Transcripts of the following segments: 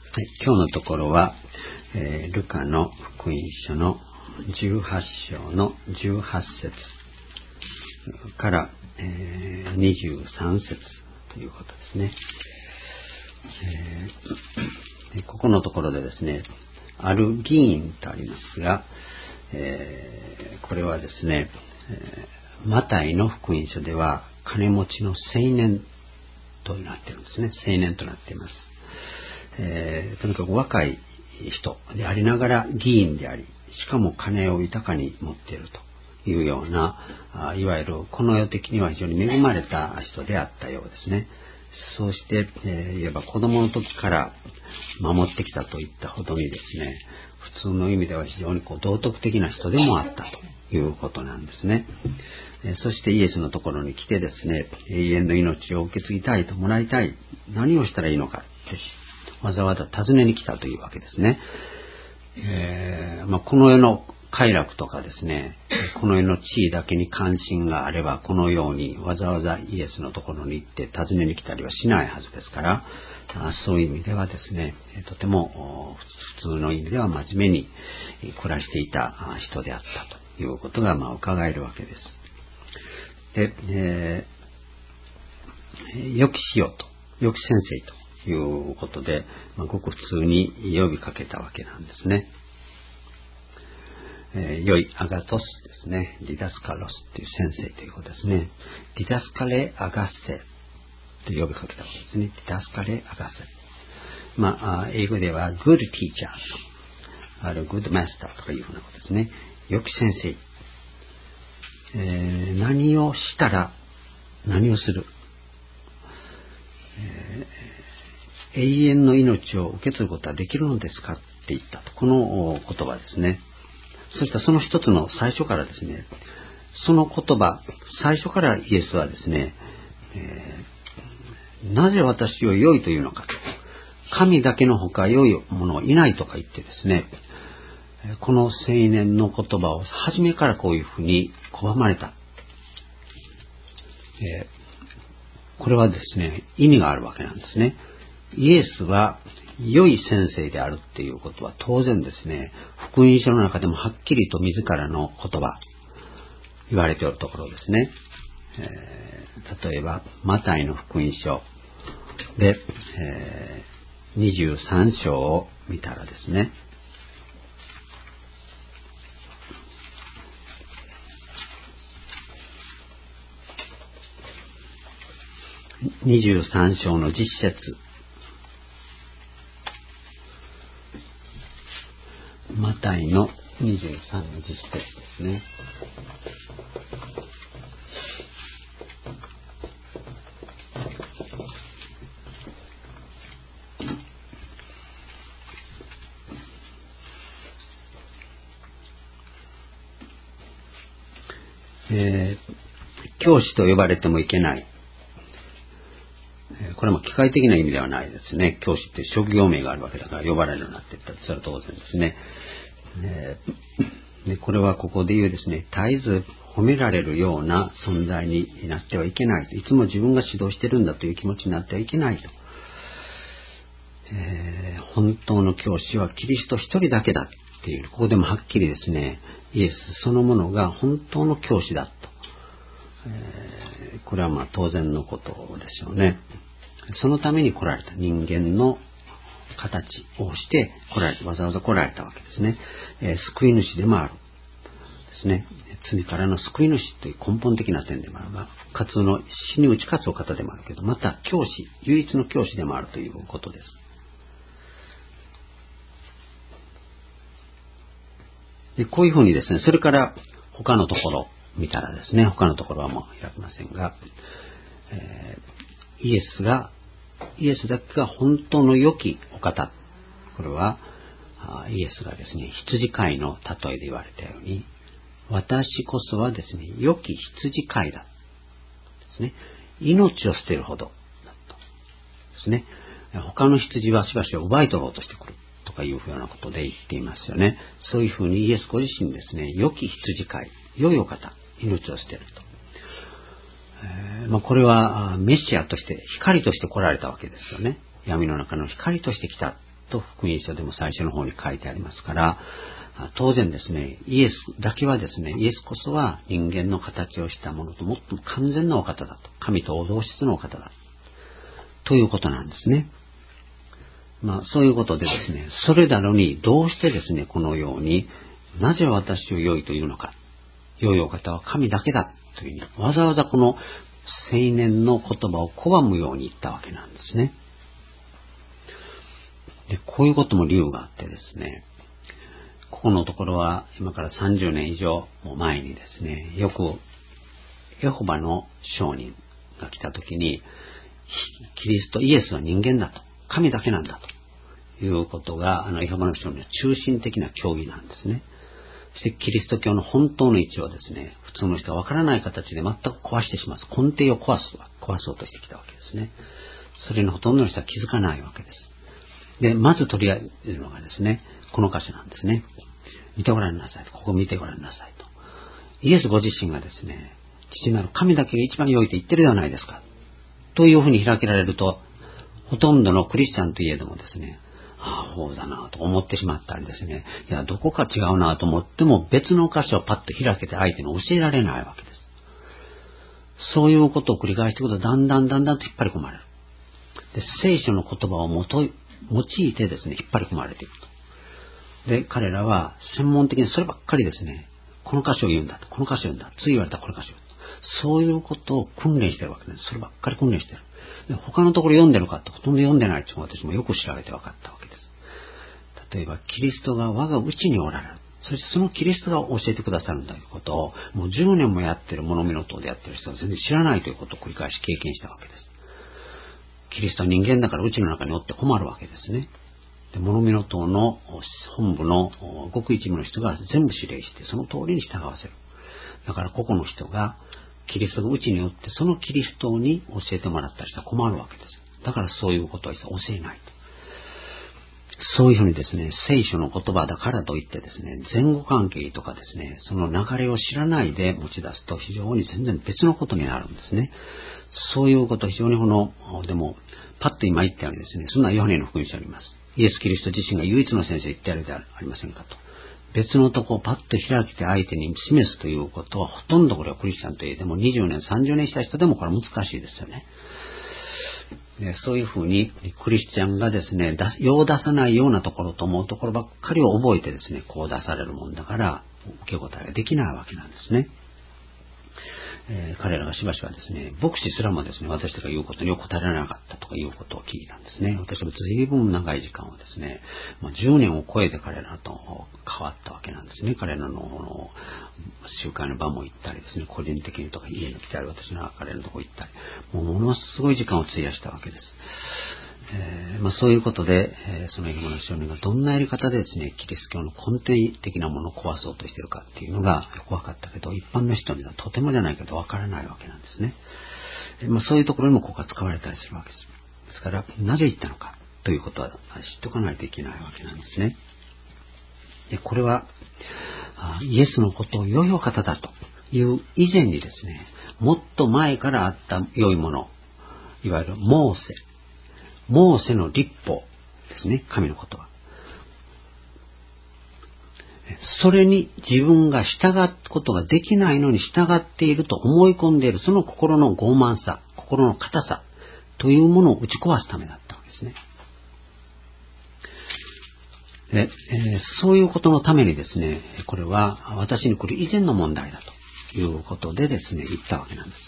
今日のところは、ルカの福音書の18章の18節から、23節ということですね。ここのところでですね、ある議員とありますが、これはですね、マタイの福音書では金持ちの青年となっているんですね。青年となっています。とにかく若い人でありながら議員であり、しかも金を豊かに持っているというような、いわゆるこの世的には非常に恵まれた人であったようですね。そうして、いわば子供の時から守ってきたといったほどにですね、普通の意味では非常に道徳的な人でもあったということなんですね。そしてイエスのところに来てですね、永遠の命を受け継ぎたいともらいたい、何をしたらいいのかってわざわざ尋ねに来たというわけですね。この世の快楽とかですね、この世の地位だけに関心があれば、このようにわざわざイエスのところに行って尋ねに来たりはしないはずですから、そういう意味ではですね、とても普通の意味では真面目に暮らしていた人であったということが伺えるわけです。で、良き師匠と、良き先生ということで、ごく普通に呼びかけたわけなんですね。良いアガトスですね。ディダスカロスという先生ということですね。ディダスカレアガッセと呼びかけたわけですね。ディダスカレアガッセ。英語では good teacher ある good master とかいうふうなことですね。良き先生。何をしたら何をする。永遠の命を受け継ぐことはできるのですかって言ったと。この言葉ですね。そしてその一つの最初からですね、その言葉、最初からイエスはですね、なぜ私を良いというのかと。神だけのほか良いものはいないとか言ってですね、この青年の言葉を初めからこういうふうに拒まれた。これはですね、意味があるわけなんですね。イエスは良い先生であるっていうことは当然ですね、福音書の中でもはっきりと自らの言葉言われているところですね。例えばマタイの福音書で、23章を見たらですね、23章の10節、マタイの23の10節ですね。教師と呼ばれてもいけない。これも機械的な意味ではないですね。教師って職業名があるわけだから呼ばれるようになっていったらそれは当然ですね。でこれはここで言うですね、絶えず褒められるような存在になってはいけないと。いつも自分が指導してるんだという気持ちになってはいけないと。本当の教師はキリスト一人だけだっていう、ここでもはっきりですね、イエスそのものが本当の教師だと。これは当然のことですよね。そのために来られた人間の形をして来られた、わざわざ来られたわけですね。救い主でもあるですね。罪からの救い主という根本的な点でもあるが、復活の死に打ち勝つお方でもあるけど、また教師、唯一の教師でもあるということです。でこういうふうにですね、それから他のところ見たらですね、他のところはもう開きませんが、イエスだけが本当の良きお方。これはイエスがですね、羊飼いの例えで言われたように、私こそはですね、良き羊飼いだですね。命を捨てるほどだとですね。他の羊はしばしば奪い取ろうとしてくるとかいうふうなことで言っていますよね。そういうふうにイエスご自身ですね、良き羊飼い、良いお方、命を捨てると。これはメシアとして光として来られたわけですよね。闇の中の光として来たと福音書でも最初の方に書いてありますから、当然ですね、イエスだけはですね、イエスこそは人間の形をしたものと最も完全なお方だと。神と同質のお方だ。ということなんですね。そういうことでですね、それなのにどうしてですね、このように、なぜ私を良いというのか。良いお方は神だけだというふうに、わざわざこの青年の言葉を拒むように言ったわけなんですね。で、こういうことも理由があってですね、ここのところは今から30年以上前にですね、よくエホバの証人が来たときに、キリスト、イエスは人間だと、神だけなんだということが、エホバの証人の中心的な教義なんですね。そしてキリスト教の本当の位置をですね、普通の人はわからない形で全く壊してしまう。根底を壊そうとしてきたわけですね。それにほとんどの人は気づかないわけです。で、まず取り上げるのがですね、この箇所なんですね。見てごらんなさいと。ここ見てごらんなさいと。イエスご自身がですね、父なる神だけが一番良いと言ってるではないですか。というふうに開けられると、ほとんどのクリスチャンといえどもですね、そうだなと思ってしまったりですね、いや、どこか違うなと思っても別の箇所をパッと開けて相手に教えられないわけです。そういうことを繰り返していくとだんだんと引っ張り込まれる。で、聖書の言葉を用いてですね、引っ張り込まれていくと。で、彼らは専門的にそればっかりですね、この箇所を言うんだと、この箇所を言うんだ、次言われたらこの箇所を言うんだ。そういうことを訓練してるわけです。そればっかり訓練してる。で、他のところ読んでるかってほとんど読んでないというのは私もよく調べて分かったわけです。例えば、キリストが我が内におられる。そしてそのキリストが教えてくださるんだということを、もう10年もやってる物見の塔でやってる人は全然知らないということを繰り返し経験したわけです。キリストは人間だからうちの中におって困るわけですね。で、物見の塔の本部のごく一部の人が全部指令して、その通りに従わせる。だから個々の人が、キリストがうちによってそのキリストに教えてもらったりしたら困るわけです。だからそういうことは一切教えないと。そういうふうにですね、聖書の言葉だからといってですね、前後関係とかですね、その流れを知らないで持ち出すと非常に全然別のことになるんですね。そういうことを非常にでも、パッと今言ったようにですね、そんなヨハネの福音書にあります。イエス・キリスト自身が唯一の先生言ってやるではありませんかと。別のとこをパッと開けて相手に示すということは、ほとんどこれはクリスチャンといえでも20年、30年した人でもこれは難しいですよね。で、そういうふうにクリスチャンがですね、世を出さないようなところと思うところばっかりを覚えてですね、こう出されるもんだから、受け答えができないわけなんですね。彼らがしばしばですね、牧師すらもですね、私たちが言うことに答えられなかったとかいうことを聞いたんですね。私も随分長い時間をですね、10年を超えて彼らと変わったわけなんですね。彼らの集会の場も行ったりですね、個人的にとか家に来たり、私が彼らのとこ行ったり、ものすごい時間を費やしたわけです。そういうことで、そのエホバの証人がどんなやり方でですね、キリスト教の根底的なものを壊そうとしているかっていうのがよく分かったけど、一般の人にはとてもじゃないけど分からないわけなんですね。そういうところにもここが使われたりするわけです。ですから、なぜ言ったのかということは知っておかないといけないわけなんですね。で、これは、イエスのことを良いお方だという以前にですね、もっと前からあった良いもの、いわゆるモーセの律法ですね、神の言葉。それに自分が従うことができないのに従っていると思い込んでいる、その心の傲慢さ、心の硬さというものを打ち壊すためだったわけですね。で、そういうことのためにですね、これは私に来る以前の問題だということでですね、言ったわけなんです。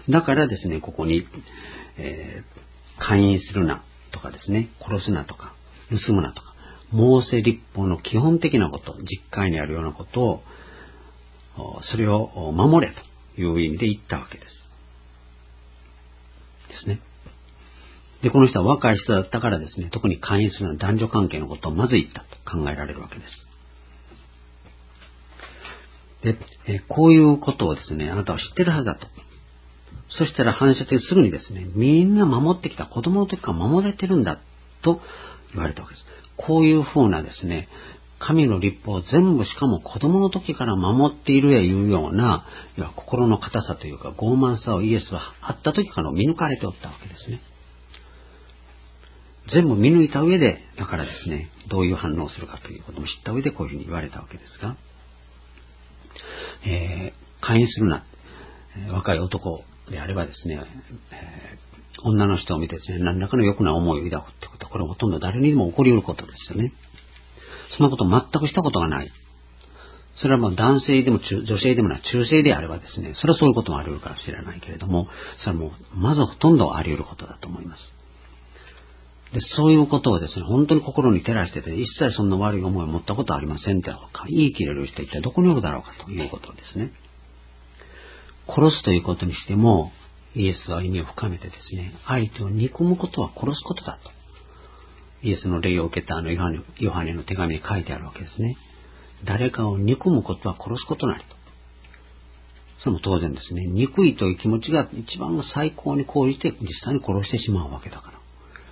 だからですね、ここに、姦淫するなとかですね、殺すなとか、盗むなとか、モーセ律法の基本的なこと、実会にあるようなことを、それを守れという意味で言ったわけです。ですね。で、この人は若い人だったからですね、特に姦淫するような男女関係のことをまず言ったと考えられるわけです。で、こういうことをですね、あなたは知ってるはずだと。そしたら反射的にすぐにですね、みんな守ってきた子供の時から守られてるんだと言われたわけです。こういうふうなですね、神の律法を全部しかも子供の時から守っているやいうような、心の硬さというか傲慢さをイエスはあった時から見抜かれておったわけですね。 全部見抜いた上で、だからですね、どういう反応をするかということも知った上でこういうふうに言われたわけですが、会員するな。若い男であればですね、女の人を見てですね、何らかの良くない思いを抱くってことは、これはほとんど誰にでも起こり得ることですよね。そんなことを全くしたことがない。それはもう男性でも女性でもない、中性であればですね、それはそういうこともあり得るかもしれないけれども、それはもう、まずほとんどあり得ることだと思います。で、そういうことをですね、本当に心に照らしてて、一切そんな悪い思いを持ったことはありませんって言い切れる人は一体どこにおるだろうかということですね。殺すということにしても、イエスは意味を深めてですね、相手を憎むことは殺すことだと。イエスの霊を受けたヨハネの手紙に書いてあるわけですね。誰かを憎むことは殺すことなりと。それも当然ですね。憎いという気持ちが一番最高に講じて実際に殺してしまうわけだから。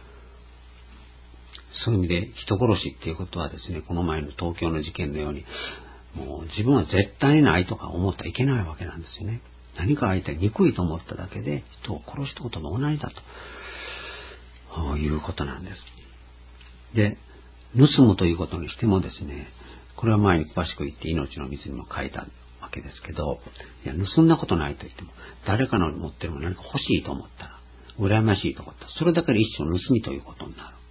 そういう意味で人殺しっていうことはですね、この前の東京の事件のように、もう自分は絶対にないとか思ってはいけないわけなんですよね。何か相手憎いと思っただけで人を殺したことと同じだということなんです。で、盗むということにしてもですね、これは前に詳しく言って命の水にも書いたわけですけど、いや、盗んだことないと言っても、誰かの持ってるもの何か欲しいと思ったら、羨ましいと思ったら、それだけで一種の盗みということになる。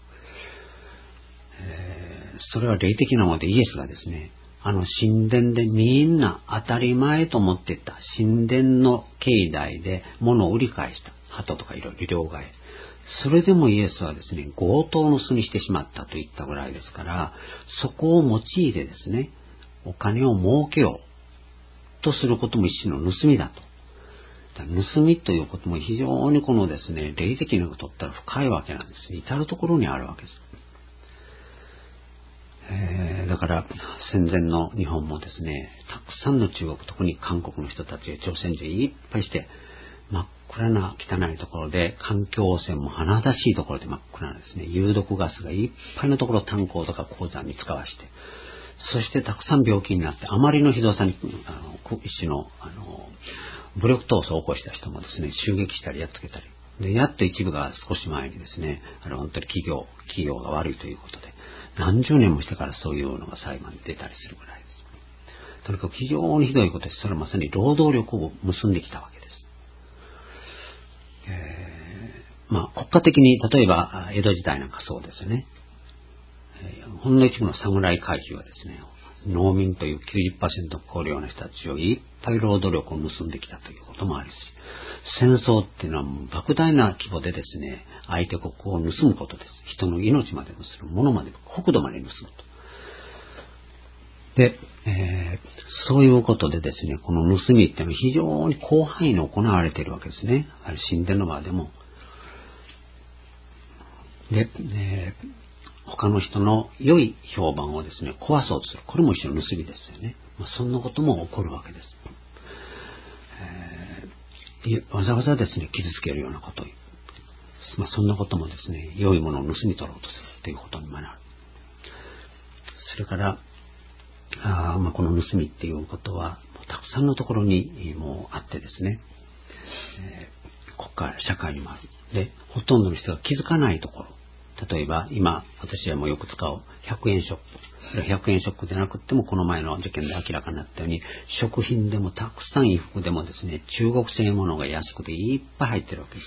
それは霊的なものでイエスがですね、神殿でみんな当たり前と思っていた神殿の境内で物を売り返した。鳩とかいろいろ両替。それでもイエスはですね、強盗の巣にしてしまったと言ったぐらいですから、そこを用いてですね、お金を儲けようとすることも一種の盗みだと。盗みということも非常にこのですね、霊的なことを取ったら深いわけなんです。至るところにあるわけです。だから戦前の日本もですね、たくさんの中国、特に韓国の人たちが朝鮮人いっぱいして、真っ暗な汚いところで、環境汚染も甚だしいところで真っ暗なですね、有毒ガスがいっぱいのところを炭鉱とか鉱山に使わして、そしてたくさん病気になって、あまりのひどさに、一種の、武力闘争を起こした人もですね、襲撃したりやっつけたり。で、やっと一部が少し前にですね、本当に企業が悪いということで、何十年もしてからそういうのが裁判に出たりするぐらいです。とにかく非常にひどいことです。それはまさに労働力を結んできたわけです。国家的に、例えば江戸時代なんかそうですよね。ほんの一部の侍階級はですね、農民という 90% を超えるような人たちをいっぱい労働力を結んできたということもあるし、戦争っていうのはもう莫大な規模でですね、相手国を盗むことです。人の命まで盗む、物まで、国土まで盗むと。で、そういうことでですね、この盗みっていうのは非常に広範囲に行われているわけですね。神殿の場でも。で、他の人の良い評判をですね、壊そうとする。これも一種の盗みですよね。そんなことも起こるわけです。わざわざですね、傷つけるようなことを、そんなこともですね、良いものを盗み取ろうとするということにもなる。それから、この盗みっていうことは、たくさんのところにもうあってですね、国家、社会にもある。で、ほとんどの人が気づかないところ。例えば、今、私はもうよく使う100円ショップ。100円ショップでなくっても、この前の事件で明らかになったように、食品でもたくさん衣服でもですね、中国製ものが安くていっぱい入ってるわけです。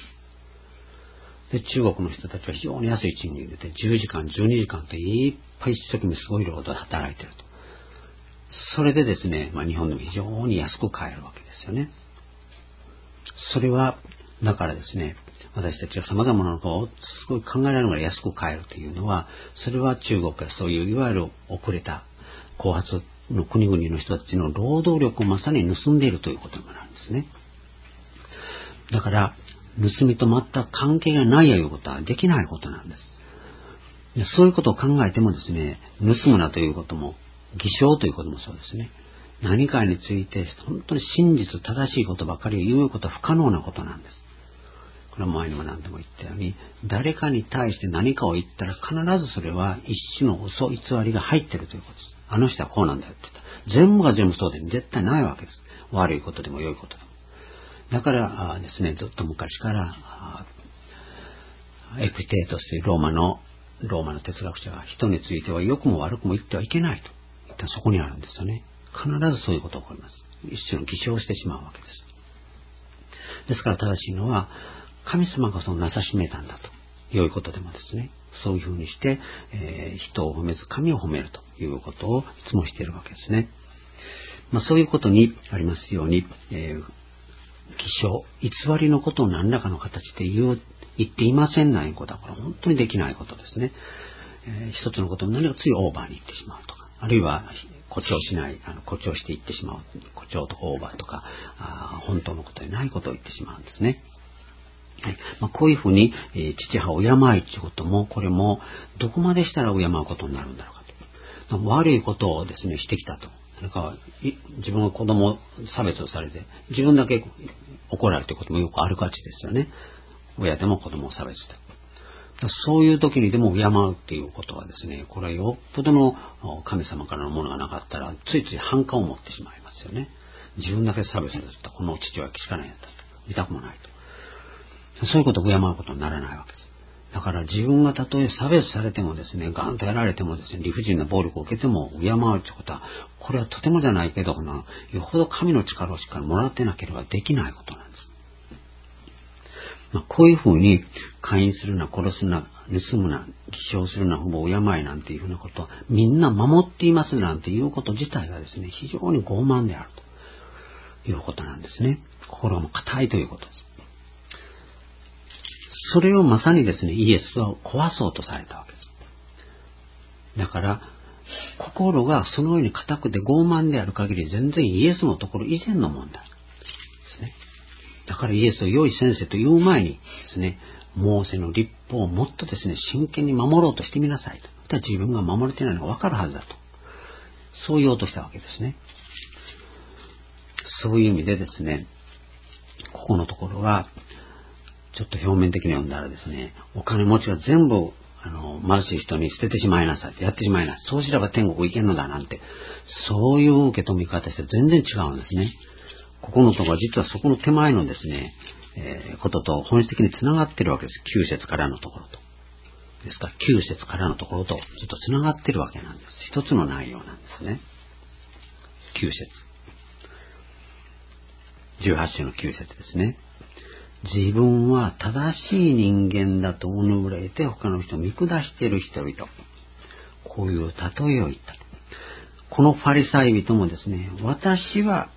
で、中国の人たちは非常に安い賃金でて、10時間、12時間といっぱい一生懸命すごい労働で働いてると。それでですね、日本でも非常に安く買えるわけですよね。それは、だからですね、私たちが様々なことをすごい考えられるぐらい安く買えるというのは、それは中国がそういういわゆる遅れた後発の国々の人たちの労働力をまさに盗んでいるということになるんですね。だから、盗みと全く関係がないということはできないことなんです。でそういうことを考えてもですね、盗むなということも、偽証ということもそうですね。何かについて本当に真実正しいことばかりを言うことは不可能なことなんです。これは前にも何度も言ったように、誰かに対して何かを言ったら必ずそれは一種の嘘偽りが入っているということです。あの人はこうなんだよって言ったら、全部が全部そうで絶対ないわけです。悪いことでも良いことでも。だからですね、ずっと昔からエピテートスというローマのローマの哲学者が人については良くも悪くも言ってはいけないと言ったらそこにあるんですよね。必ずそういうことが起こります。一種の偽証をしてしまうわけです。ですから正しいのは、神様がそのなさしめたんだと。良いことでもですね、そういうふうにして、人を褒めず神を褒めるということをいつもしているわけですね。そういうことにありますように、偽証、偽りのことを何らかの形で言っていませんないことは、これは本当にできないことですね。一つのことを何かついオーバーに言ってしまうとか、あるいは誇張しない、誇張して言ってしまう、誇張とかオーバーとか、本当のことでないことを言ってしまうんですね。はい。こういうふうに、父母を敬いということも、これもどこまでしたら敬うことになるんだろうかと。悪いことをですね、してきたと。なんか自分が子供を差別をされて、自分だけ怒られるということもよくあるがちですよね。親でも子供を差別して。そういう時にでも敬うっていうことはですね、これはよっぽどの神様からのものがなかったら、ついつい反感を持ってしまいますよね。自分だけ差別されたこの父はしかないんだと。見たくもないと。そういうことを敬うことにならないわけです。だから自分がたとえ差別されてもですね、ガンとやられてもですね、理不尽な暴力を受けても敬うということは、これはとてもじゃないけど、よほど神の力をしっかりもらってなければできないことなんです。こういうふうに、姦淫するな、殺すな、盗むな、偽証するな、ほぼ敬いなんていうふうなことは、みんな守っていますなんていうこと自体がですね、非常に傲慢であるということなんですね。心も固いということです。それをまさにですね、イエスは壊そうとされたわけです。だから、心がそのように固くて傲慢である限り、全然イエスのところ以前の問題ですね。だからイエスを良い先生と言う前にですね、モーセの律法をもっとですね、真剣に守ろうとしてみなさいと。だから自分が守れてないのが分かるはずだと。そう言おうとしたわけですね。そういう意味でですね、ここのところは、ちょっと表面的に読んだらですね、お金持ちは全部貧しい人に捨ててしまいなさい、やってしまいなさい、そうすれば天国行けんのだなんて、そういう受け止め方して全然違うんですね。ここのところは実はそこの手前のですね、ことと本質的につながっているわけです。9節からのところと。ですから9節からのところとずっとつながっているわけなんです。一つの内容なんですね。9節。18章の9節ですね。自分は正しい人間だとおぬぶれて他の人を見下している人々。こういう例えを言った。このファリサイ人もですね、私は、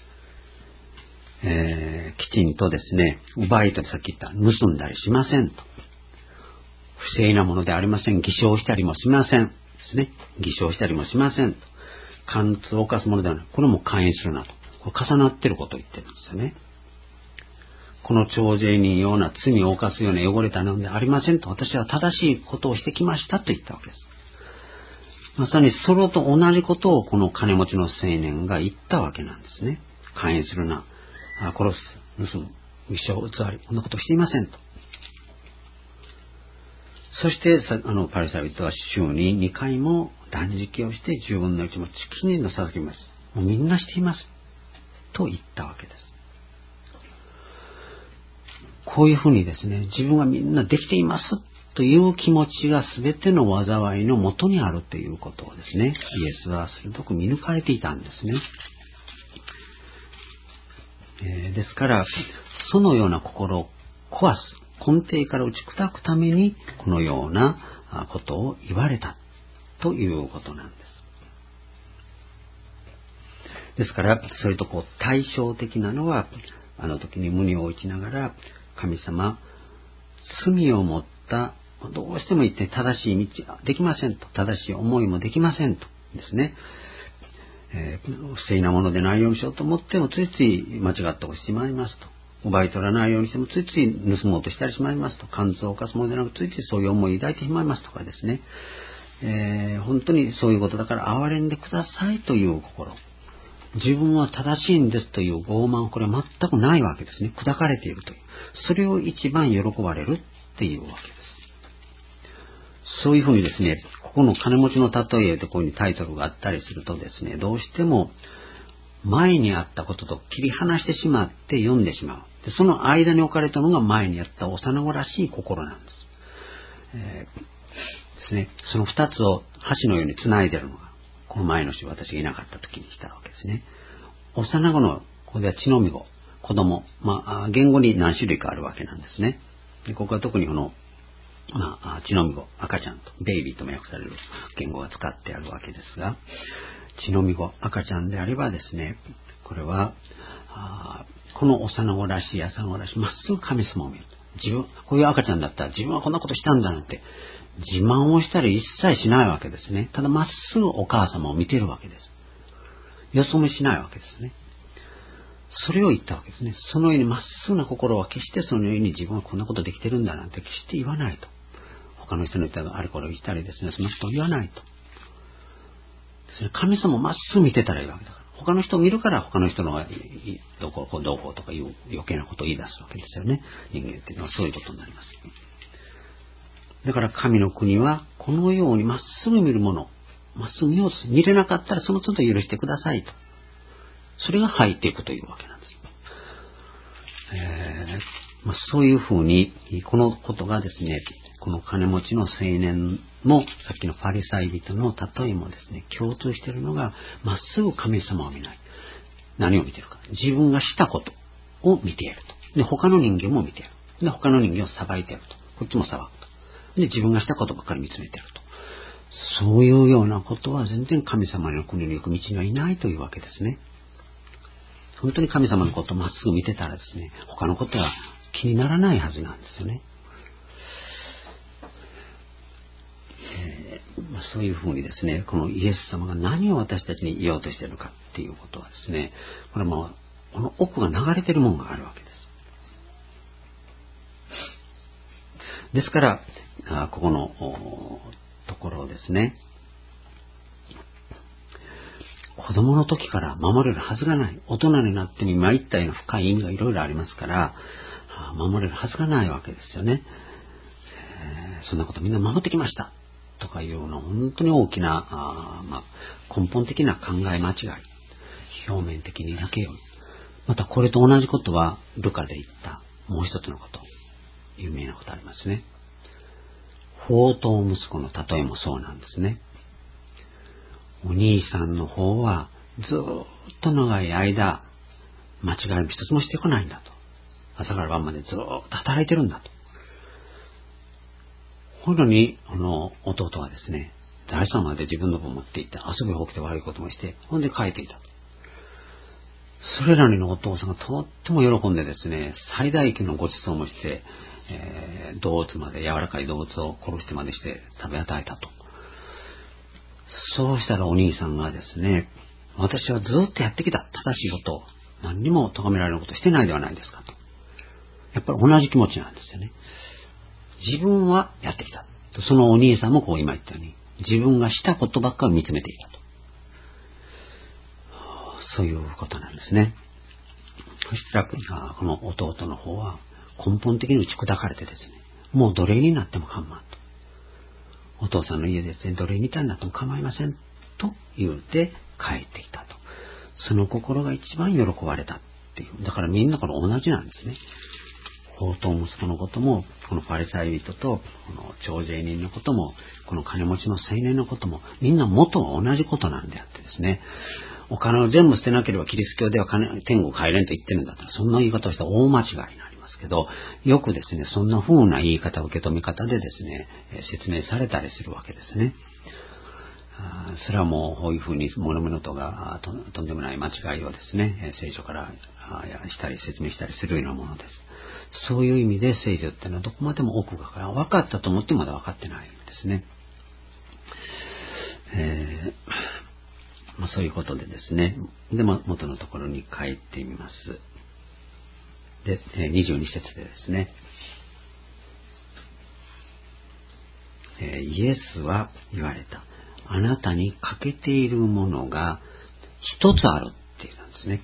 きちんとですね、奪いとさっき言った盗んだりしませんと。不正なものでありません。偽証したりもしません。ですね。偽証したりもしませんと。姦通を犯すものではない。これも姦淫するなと。これ重なっていることを言ってるんですよね。この徴税人ような罪を犯すような汚れたのでありませんと、私は正しいことをしてきましたと言ったわけです。まさにそれと同じことをこの金持ちの青年が言ったわけなんですね。姦淫するな、殺す、盗む、偽証、偽り、こんなことをしていませんと。そしてパリサイ人は週に2回も断食をして10分の1もきちんと捧げます。もうみんなしていますと言ったわけです。こういうふうにですね、自分はみんなできていますという気持ちが全ての災いの元にあるということをですね、イエスは鋭く見抜かれていたんですね。ですから、そのような心を壊す、根底から打ち砕くために、このようなことを言われたということなんです。ですから、それと対照的なのは、あの時に胸を打ちながら、神様、罪を持った、どうしても言って正しい道はできませんと、正しい思いもできませんとですね、不正なものでないようにしようと思ってもついつい間違ったことしてしまいますと、奪い取らないようにしてもついつい盗もうとしたりしまいますと、姦通を犯すものでなくついついそういう思いを抱いてしまいますとかですね、本当にそういうことだから憐れんでくださいという心、自分は正しいんですという傲慢、これは全くないわけですね。砕かれているという。それを一番喜ばれるっていうわけです。そういうふうにですね、ここの金持ちの例えでこういうタイトルがあったりするとですね、どうしても前にあったことと切り離してしまって読んでしまう。でその間に置かれたのが前にあった幼子らしい心なんです。 ですね。その二つを橋のように繋いでいるのが、この前の週私がいなかった時にしたわけですね。幼子の、ここでは血のみ子、子供、言語に何種類かあるわけなんですね。でここは特にこの、血のみ子、赤ちゃんと、ベイビーとも訳される言語が使ってあるわけですが、血のみ子、赤ちゃんであればですね、これは、この幼子らしい、幼子らしい、まっすぐ神様を見る。自分、こういう赤ちゃんだったら自分はこんなことしたんだなんて、自慢をしたり一切しないわけですね。ただまっすぐお母様を見ているわけです。よそ見しないわけですね。それを言ったわけですね。そのようにまっすぐな心は決してそのように自分はこんなことできてるんだなんて決して言わないと。他の人の言ったあれこれを言ったりですね、そのことを言わないと。ですね、神様をまっすぐ見てたらいいわけだから。他の人を見るから他の人のどうこうとかいう余計なことを言い出すわけですよね。人間っていうのはそういうことになります。だから神の国はこのようにまっすぐ見るもの、まっすぐ見ようと見れなかったらその都度許してくださいと。それが入っていくというわけなんです。そういうふうに、このことがですね、この金持ちの青年も、さっきのパリサイ人の例えもですね、共通しているのが、まっすぐ神様を見ない。何を見ているか。自分がしたことを見ていると。で、他の人間も見ている。で、他の人間を裁いていると。こっちも裁くと。で、自分がしたことばっかり見つめていると。そういうようなことは全然神様の国に行く道にはいないというわけですね。本当に神様のことをまっすぐ見てたらですね、他のことは気にならないはずなんですよね。そういうふうにですね、このイエス様が何を私たちに言おうとしているかっていうことはですね、これもこの奥が流れているものがあるわけです。ですから、ここのところをですね、子供の時から守れるはずがない。大人になってに参ったような深い意味がいろいろありますから、守れるはずがないわけですよね。そんなことみんな守ってきました。とかいうような本当に大きな根本的な考え間違い。表面的にだけよ。またこれと同じことはルカで言ったもう一つのこと。有名なことありますね。放蕩息子の例えもそうなんですね。お兄さんの方はずっと長い間間違い一つもしてこないんだと。朝から晩までずっと働いてるんだと。ほんのに弟はですね、財産まで自分の分持っていって遊びほうけて悪いこともして、ほんで帰っていたと。それらのお父さんがとっても喜んでですね、最大級のご馳走もして、動物まで、柔らかい動物を殺してまでして食べ与えたと。そうしたらお兄さんがですね、私はずっとやってきた正しいことを何にも咎められることをしてないではないですかと。やっぱり同じ気持ちなんですよね。自分はやってきた。そのお兄さんもこう今言ったように、自分がしたことばっかり見つめていたと。そういうことなんですね。そしたら、この弟の方は根本的に打ち砕かれてですね、もう奴隷になっても構わんと。お父さんの家で奴隷みたいになっても構いませんと言うて帰ってきたと。その心が一番喜ばれたっていう。だからみんなこれ同じなんですね。放蕩息子のことも、このパリサイ人と、この徴税人のことも、この金持ちの青年のことも、みんな元は同じことなんであってですね、お金を全部捨てなければキリスト教では天国入れんと言ってるんだったら、そんな言い方をしたら大間違いになりますけど、よくですね、そんな風な言い方、受け止め方でですね、説明されたりするわけですね。それはもうこういうふうに物々とがとんでもない間違いをですね、聖書からしたり説明したりするようなものです。そういう意味で聖書っていうのはどこまでも奥が分かったと思ってもまだ分かってないんですね。そういうことでですね。で、元のところに帰ってみます。で、22節でですね、イエスは言われた。あなたに欠けているものが一つあるって言ったんですね。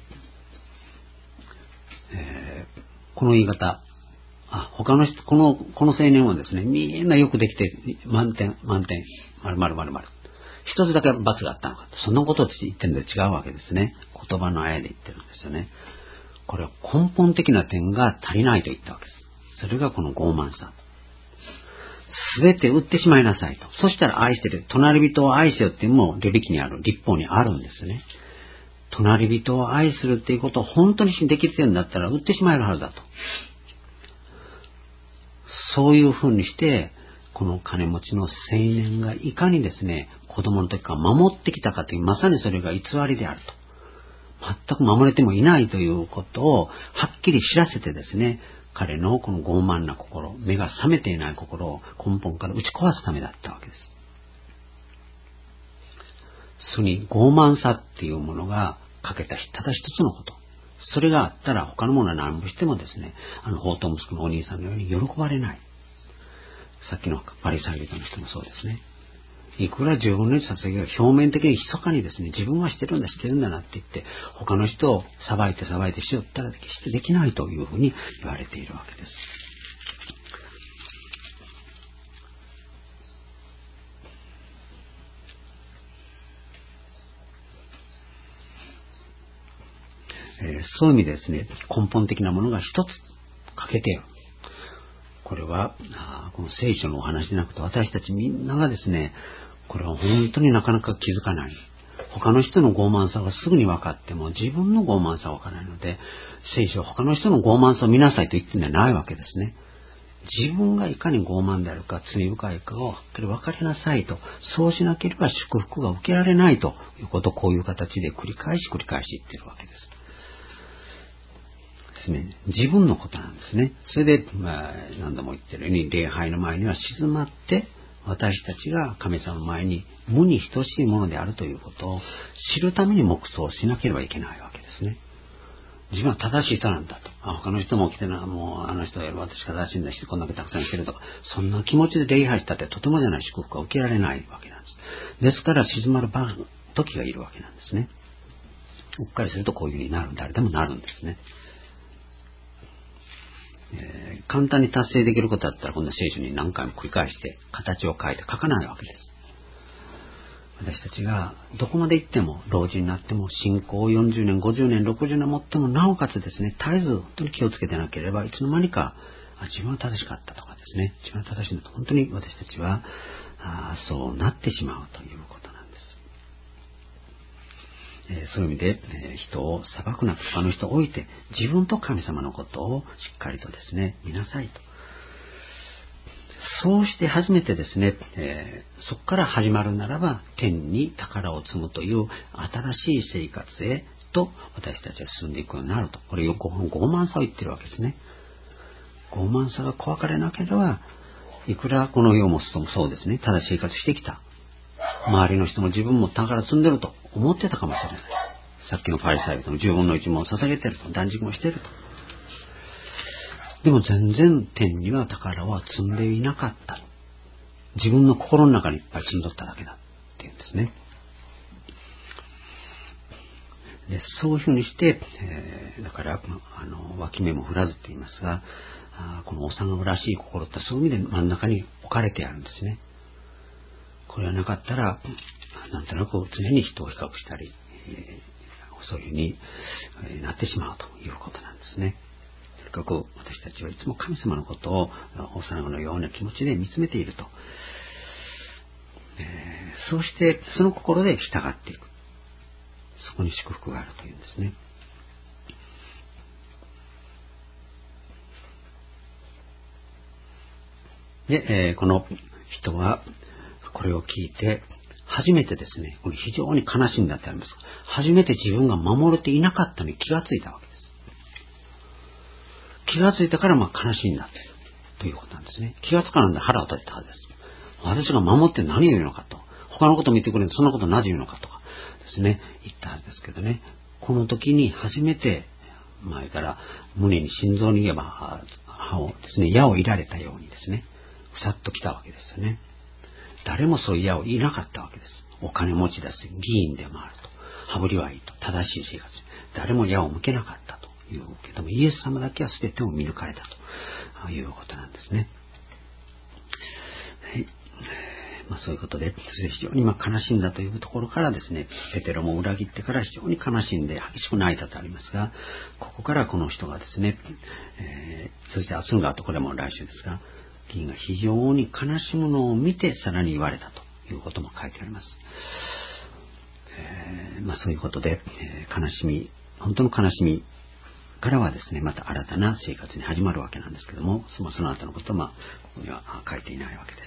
この言い方、他の人、この青年はですね、みんなよくできて、満点、〇〇〇〇。一つだけ罰があったのかと。そんなことを言ってるので違うわけですね。言葉のあやで言ってるんですよね。これは根本的な点が足りないと言ったわけです。それがこの傲慢さ。 すべて売ってしまいなさいと。そしたら愛してる。隣人を愛せよっていうのも、律法にあるんですね。隣人を愛するっていうことを本当にできてるんだったら売ってしまえるはずだと。そういうふうにして、この金持ちの青年がいかにですね、子供の時から守ってきたかという、まさにそれが偽りであると。全く守れてもいないということをはっきり知らせてですね、彼のこの傲慢な心、目が覚めていない心を根本から打ち壊すためだったわけです。それに傲慢さっていうものが欠けたただ一つのこと。それがあったら他のものは何もしてもですね、法と息子のお兄さんのように喜ばれない。さっきのパリサイ人の人もそうですね。いくら10分の1捧げが表面的に密かにですね、自分はしてるんだなって言って、他の人を裁いてしよったら決してできないというふうに言われているわけです。そういう意味でですね、根本的なものが一つ欠けている。これはこの聖書のお話でなくて、私たちみんながですね、これは本当になかなか気づかない。他の人の傲慢さがすぐに分かっても自分の傲慢さは分からないので、聖書は他の人の傲慢さを見なさいと言ってんじゃないわけですね。自分がいかに傲慢であるか罪深いかをはっきり分かりなさいと。そうしなければ祝福が受けられないということをこういう形で繰り返し言っているわけです。自分のことなんですね。それで、何度も言ってるように、礼拝の前には静まって、私たちが神様の前に無に等しいものであるということを知るために黙想しなければいけないわけですね。自分は正しい人なんだと。他の人も来てな、もうあの人より私が正しいんだし、こんだけたくさんしてるとか、そんな気持ちで礼拝したってとてもじゃない祝福が受けられないわけなんです。ですから静まる時がいるわけなんですね。うっかりするとこういうふうになる。誰でもなるんですね。簡単に達成できることだったらこんな聖書に何回も繰り返して形を変えて書かないわけです。私たちがどこまで行っても老人になっても信仰を40年50年60年持ってもなおかつですね、絶えず本当に気をつけてなければいつの間にか自分は正しかったとかですね、自分は正しいんだと本当に私たちはそうなってしまうということなんです。そういう意味で、人を裁くなと他の人を置いて自分と神様のことをしっかりとですね見なさいと。そうして初めてですね、そこから始まるならば天に宝を積むという新しい生活へと私たちは進んでいくようになると。これよく傲慢さを言ってるわけですね。傲慢さが怖かれなければいくらこの世もそうですね、ただ生活してきた周りの人も自分も宝積んでると思ってたかもしれない。さっきのパリサイ人の10分の1も捧げてると、断食もしてると。でも全然天には宝は積んでいなかった。自分の心の中にいっぱい積んどっただけだっていうんですね。でそういうふうにして、だから脇目も振らずと言いますが、この幼らしい心ってそういう意味で真ん中に置かれてあるんですね。これはなかったらなんとなく常に人を比較したり、そういうふうになってしまうということなんですね。とにかく私たちはいつも神様のことを幼子のような気持ちで見つめていると、そうしてその心で従っていく、そこに祝福があるというんですね。で、この人はこれを聞いて初めてですね、これ非常に悲しんだってあります。初めて自分が守れていなかったのに気がついたわけです。気がついたから悲しんだということなんですね。気がつかなんで腹を立てたはずです。私が守って何を言うのかと、他のことを見てくれるそんなことなぜ言うのかとかですね、言ったはずですけどね、この時に初めて前から胸に心臓に言えば歯をですね、矢をいられたようにですね、ふさっと来たわけですよね。誰もそういう矢をいなかったわけです。お金持ちだし、議員でもあると、羽振りはいいと、正しい生活、誰も矢を向けなかったというけども、イエス様だけは全てを見抜かれたということなんですね。はい。そういうことで、非常に悲しんだというところからですね、ペテロも裏切ってから非常に悲しんで激しく泣いたとありますが、ここからこの人がですね、そして明日があとこれも来週ですが、 議員が非常に悲しむのを見てさらに言われたということも書いてあります。そういうことで、悲しみ、本当の悲しみからはですね、また新たな生活に始まるわけなんですけども、その後のことは、ここには書いていないわけです。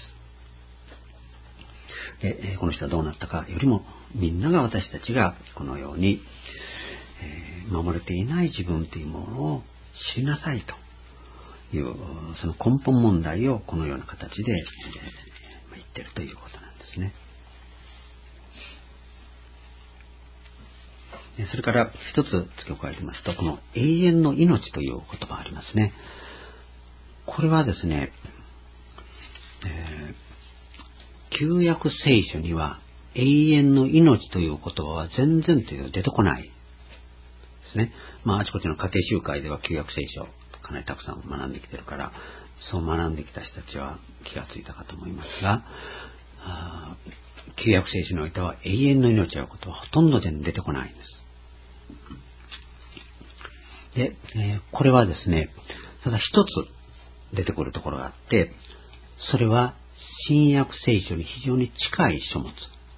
で、この人はどうなったかよりも、みんなが私たちがこのように、守れていない自分というものを知りなさいという、その根本問題をこのような形で、言っているということなんですね。それから一つ付け加えてますと、この永遠の命という言葉ありますね。これはですね、旧約聖書には永遠の命という言葉は全然という出てこないですね。あちこちの家庭集会では旧約聖書かなりたくさん学んできてるから、そう学んできた人たちは気がついたかと思いますが、旧約聖書においては永遠の命ということはほとんどで出てこないんです。で、これはですね、ただ一つ出てくるところがあって、それは新約聖書に非常に近い書物。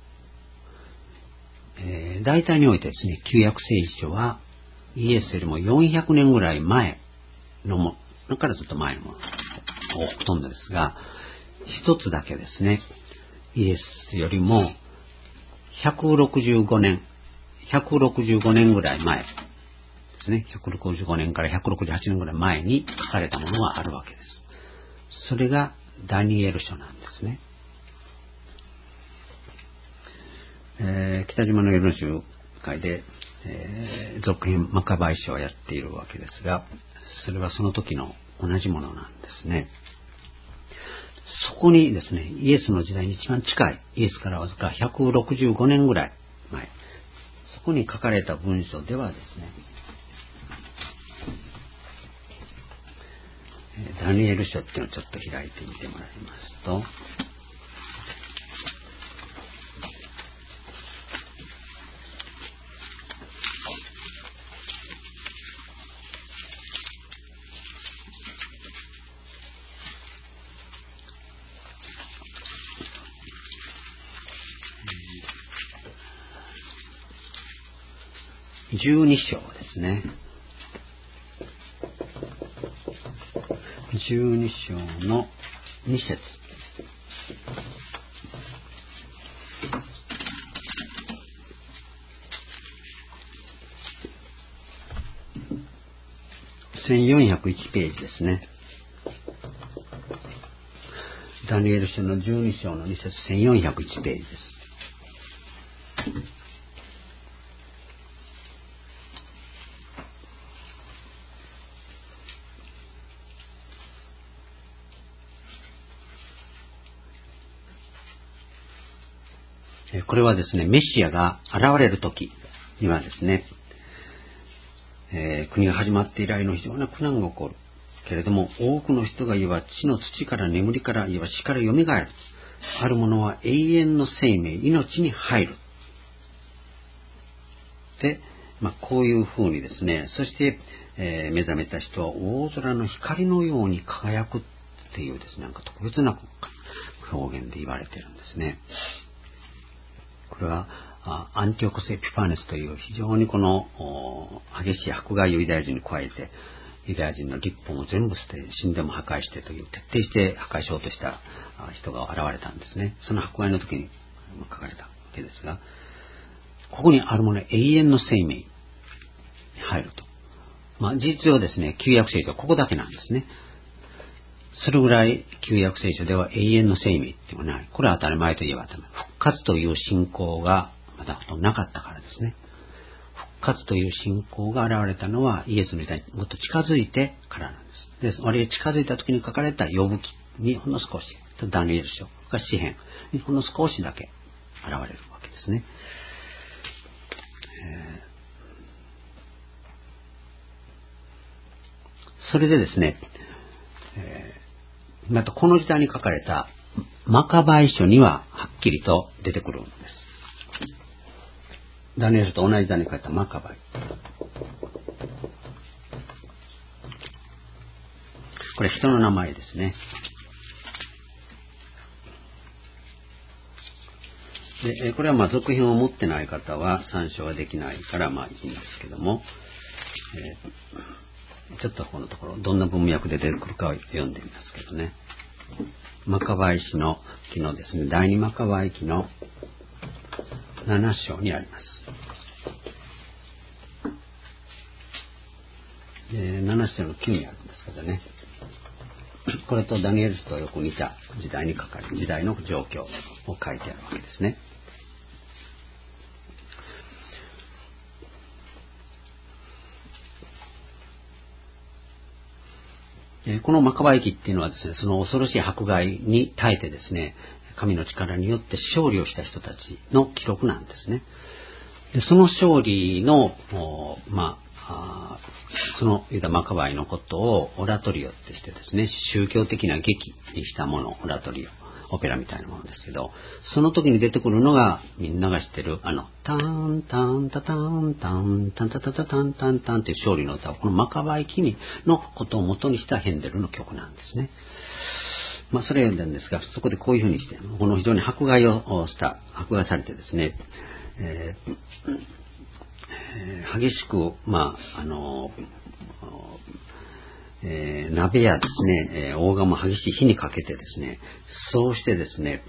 大体においてですね、旧約聖書はイエスよりも400年ぐらい前のものからずっと前のものほとんどですが、一つだけですね、イエスよりも165年ぐらい前ですね、165年から168年ぐらい前に書かれたものがあるわけです。それがダニエル書なんですね。北島の夜の集会で、続編マカバイ書をやっているわけですが、それはその時の同じものなんですね。そこにですね、イエスの時代に一番近い、イエスからわずか165年ぐらい前、そこに書かれた文書ではですね、ダニエル書っていうのをちょっと開いてみてもらいますと、12章ですね。12章の2節。1401ページですね。ダニエル書の12章の2節、1401ページです。これはですね、メシアが現れるときにはですね、国が始まって以来の非常な苦難が起こる。けれども、多くの人が言わ地の土から眠りから言わ死から蘇る。ある者は永遠の生命、命に入る。で、こういうふうにですね、そして、目覚めた人は大空の光のように輝くっていうですね、なんか特別な表現で言われているんですね。これはアンティオコス・エピファネスという非常にこの激しい迫害をユダヤ人に加えて、ユダヤ人の立法を全部捨て、神殿も破壊してという、徹底して破壊しようとした人が現れたんですね。その迫害の時に書かれたわけですが、ここにあるものは永遠の生命に入ると。事実上ですね、旧約聖書はここだけなんですね。それぐらい旧約聖書では永遠の生命っていうのはない。これは当たり前といえば当たり前。復活という信仰がまだほとんどなかったからですね。復活という信仰が現れたのはイエスの時代にもっと近づいてからなんです。で、あれが近づいた時に書かれた呼ぶ記にほんの少し、ダニエル書が詩編にほんの少しだけ現れるわけですね。それでですね、またこの時代に書かれたマカバイ書にははっきりと出てくるんです。ダニエル書と同じ時代に書かれたマカバイ。これ人の名前ですね。 で、これは続編を持ってない方は参照ができないからいいんですけども、ちょっとこのところどんな文脈で出てくるかを読んでみますけどね。マカバイ記のですね、第二マカバイ記の7章にあります。7章の9にあるんですけどね。これとダニエル書とよく似た時代の状況を書いてあるわけですね。このマカバイ記っていうのはですね、その恐ろしい迫害に耐えてですね、神の力によって勝利をした人たちの記録なんですね。でその勝利の、そのユダ・マカバイのことをオラトリオってしてですね、宗教的な劇にしたもの、オラトリオ、オペラみたいなものですけど、その時に出てくるのがみんなが知ってるタンタンタタンタンタンタタタタンタンタンという勝利の歌を、このマカバイ記のことを元にしたヘンデルの曲なんですね。それを読んだんですが、そこでこういうふうにして、この非常に迫害されてですね、激しく、鍋やですね、大釜激しい火にかけてですね、そうしてですね、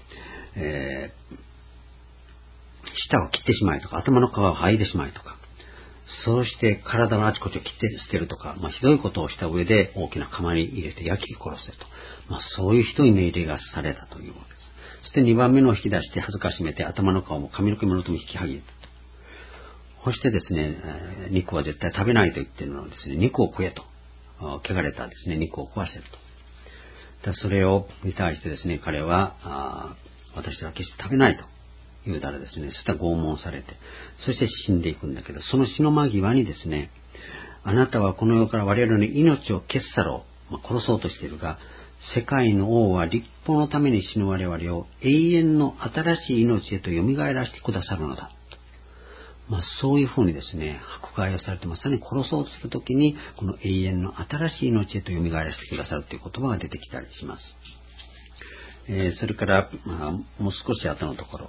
舌を切ってしまいとか、頭の皮を剥いでしまいとか、そうして体のあちこちを切って捨てるとか、ひどいことをした上で大きな釜に入れて焼き殺せと。そういうひどい命令がされたというわけです。そして2番目のを引き出して恥ずかしめて頭の皮も髪の毛ものとも引き剥げたと。そしてですね、肉は絶対食べないと言っているのをですね、肉を食えと。汚れたですね、肉を食わせると。それに対してですね、彼は、私は決して食べないと言うたらですね、そしたら拷問されて、そして死んでいくんだけど、その死の間際にですね、あなたはこの世から我々の命を消す去ろう、殺そうとしているが、世界の王は立法のために死ぬ我々を永遠の新しい命へと蘇らせてくださるのだ。そういうふうにですね、迫害をされてまさに殺そうとするときに、この永遠の新しい命へと蘇らせてくださるという言葉が出てきたりします。それから、もう少し後のところ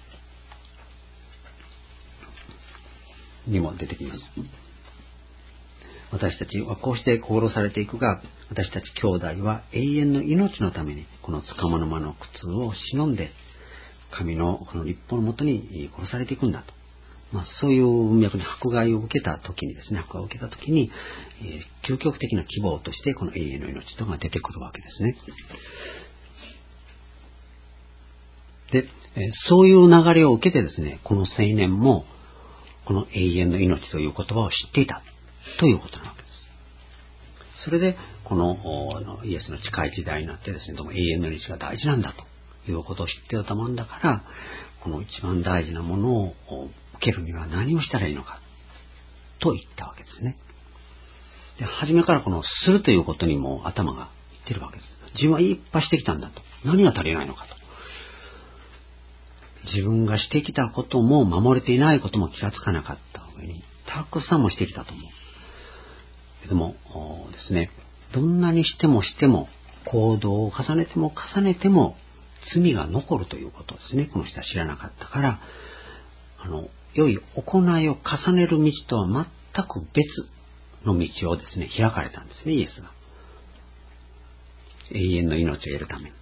にも出てきます。私たちはこうして殺されていくが、私たち兄弟は永遠の命のためにこの束の間の苦痛を忍んで、神のこの立法のもとに殺されていくんだと。そういう文脈に迫害を受けた時に、究極的な希望としてこの永遠の命というのが出てくるわけですね。で、そういう流れを受けてですね、この青年もこの永遠の命という言葉を知っていたということなわけです。それでこのイエスの近い時代になってですね、どうも永遠の命が大事なんだということを知っていたもんだから、この一番大事なものを受けるには何をしたらいいのかと言ったわけですね。で、初めからこのするということにも頭がいってるわけです。自分はいっぱいしてきたんだと。何が足りないのかと。自分がしてきたことも守れていないことも気がつかなかった上に、たくさんもしてきたと思う。けどもですね、どんなにしても行動を重ねても罪が残るということですね。この人は知らなかったから、良い行いを重ねる道とは全く別の道をですね、開かれたんですね、イエスが。永遠の命を得るために。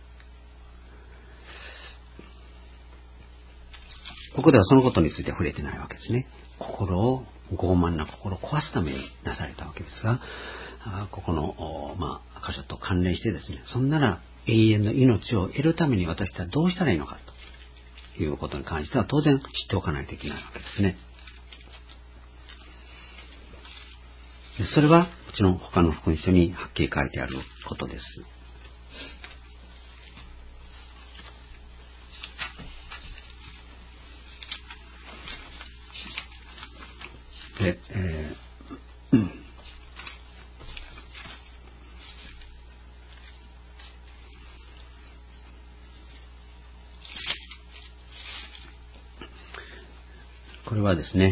ここではそのことについて触れてないわけですね。傲慢な心を壊すためになされたわけですが、ここの、箇所と関連してですね、そんなら永遠の命を得るために私たちはどうしたらいいのかということに関しては当然知っておかないといけないわけですね。それはもちろん他の福音書にはっきり書いてあることです。で、これはですね、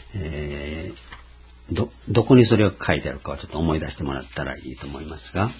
どこにそれが書いてあるかをちょっと思い出してもらったらいいと思いますが、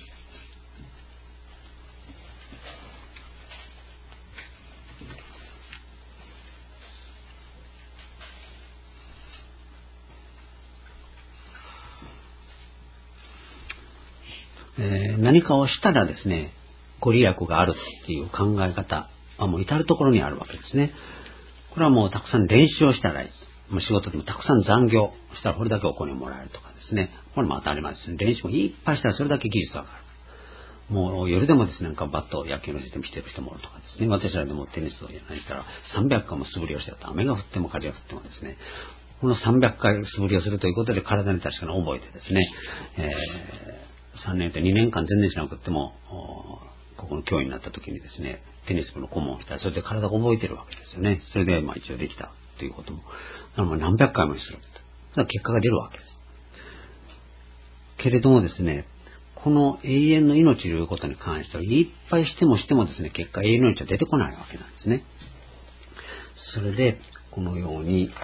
何かをしたらですね、ご利益があるっていう考え方はもう至るところにあるわけですね。これはもうたくさん練習をしたらいい。仕事でもたくさん残業したらこれだけお金もらえるとかですね。これも当たり前ですね。練習もいっぱいしたらそれだけ技術が上がる。もう夜でもですね、なんかバット野球のしてしてる人もおるとかですね。私らでもテニスをやしたら300回も素振りをしてると雨が降っても風が降ってもですね、この300回素振りをするということで体に確かに覚えてですね、3年と2年間全然しなくっても、ここの教員になった時にですね、テニス部の顧問をしたら、それで体が覚えてるわけですよね。それで一応できたということも、何百回もする。それ結果が出るわけです。けれどもですね、この永遠の命ということに関しては、いっぱいしてもですね、結果永遠の命は出てこないわけなんですね。それで、このように、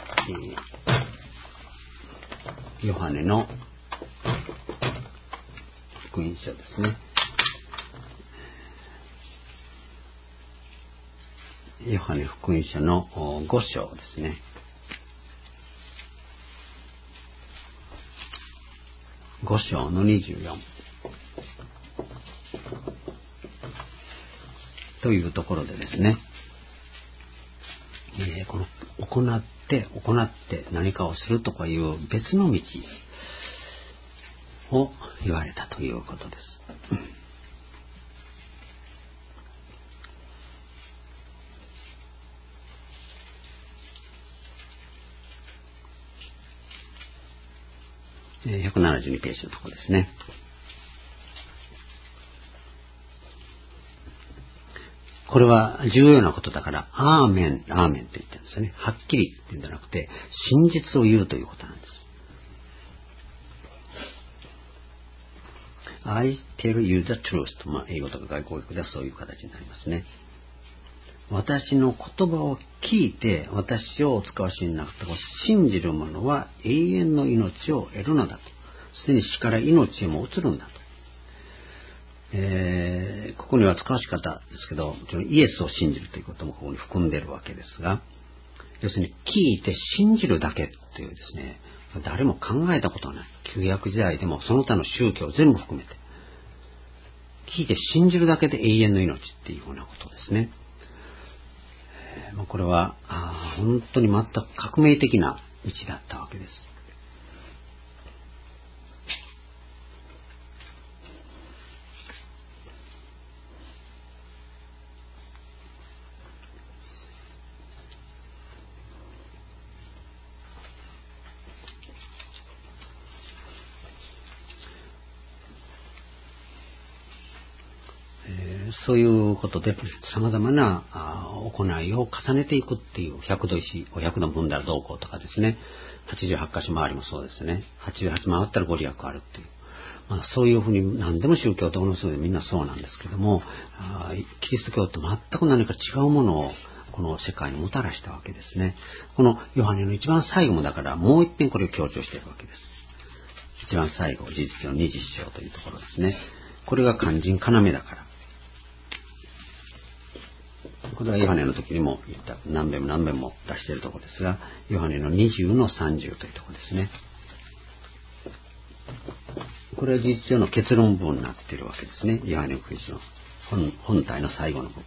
ヨハネの福音書ですね。ヨハネ福音書の5章ですね。5章の24というところでですね、この行って何かをするとかいう別の道を言われたということです。172ページのところですね。これは重要なことだから、アーメンと言ってるんですね。はっきりって言うんじゃなくて、真実を言うということなんです。I tell you the truth と、英語とか外国語ではそういう形になりますね。私の言葉を聞いて、私をお使わしになったと信じる者は永遠の命を得るのだと。すでに死から命へも移るんだと。ここには使わし方ですけど、イエスを信じるということもここに含んでいるわけですが、要するに聞いて信じるだけというですね、誰も考えたことはない。旧約時代でもその他の宗教全部含めて、聞いて信じるだけで永遠の命っていうようなことですね。これは本当に全く革命的な道だったわけです。そういうことで様々な行いを重ねていくっていう100度石、100度分だらどうこうとかですね、88箇所回りもそうですね、88回ったらご利益あるっていう、そういうふうに何でも宗教との数でみんなそうなんですけども、キリスト教って全く何か違うものをこの世界にもたらしたわけですね。このヨハネの一番最後もだからもう一遍これを強調しているわけです。一番最後、事実教20章というところですね。これが肝心要だから。これはヨハネの時にも言った、何遍も出しているところですが、ヨハネの20の30というところですね。これは事実上の結論部分になっているわけですね。ヨハネ福音書の本体の最後の部分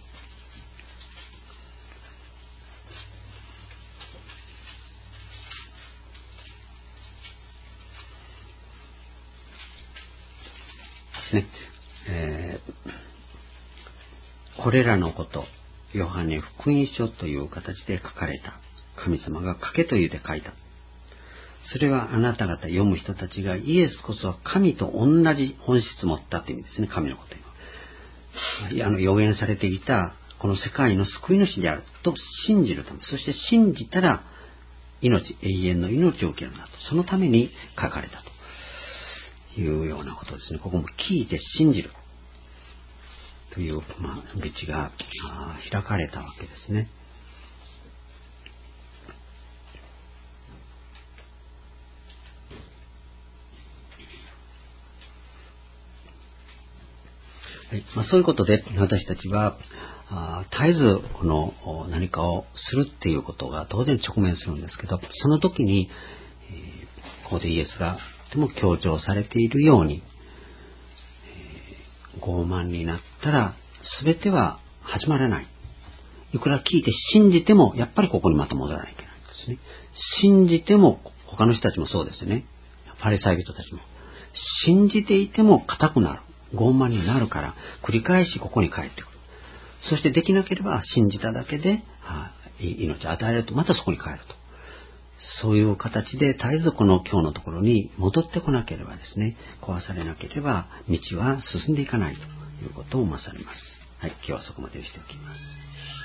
ですね。これらのこと、ヨハネ福音書という形で書かれた。神様が書けというで書いた。それはあなた方読む人たちがイエスこそは神と同じ本質を持ったという意味ですね。神のことには。予言されていたこの世界の救い主であると信じるため、そして信じたら永遠の命を受けるんだと。そのために書かれたというようなことですね。ここも聞いて信じるという、道が開かれたわけですね。はい、そういうことで私たちは絶えずこの何かをするっていうことが当然直面するんですけど、その時に、ここでイエスがとても強調されているように、 傲慢になったら全ては始まらない。いくら聞いて信じてもやっぱりここにまた戻らなきゃいけないんですね。信じても他の人たちもそうですね。パリサイ人たちも信じていても固くなる、傲慢になるから繰り返しここに帰ってくる。そしてできなければ信じただけで命を与えるとまたそこに帰ると、そういう形で絶えずこの今日のところに戻ってこなければですね、壊されなければ道は進んでいかないということを思わされます。はい、今日はそこまでにしておきます。